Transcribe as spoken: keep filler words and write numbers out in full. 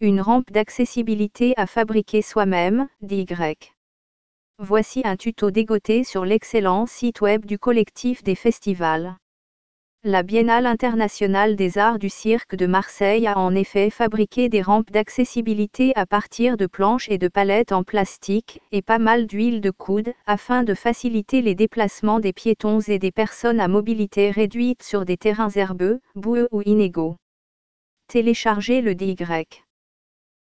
Une rampe d'accessibilité à fabriquer soi-même, D Y. Voici un tuto dégoté sur l'excellent site web du collectif des festivals. La Biennale internationale des arts du cirque de Marseille a en effet fabriqué des rampes d'accessibilité à partir de planches et de palettes en plastique, et pas mal d'huile de coude, afin de faciliter les déplacements des piétons et des personnes à mobilité réduite sur des terrains herbeux, boueux ou inégaux. Téléchargez le D Y.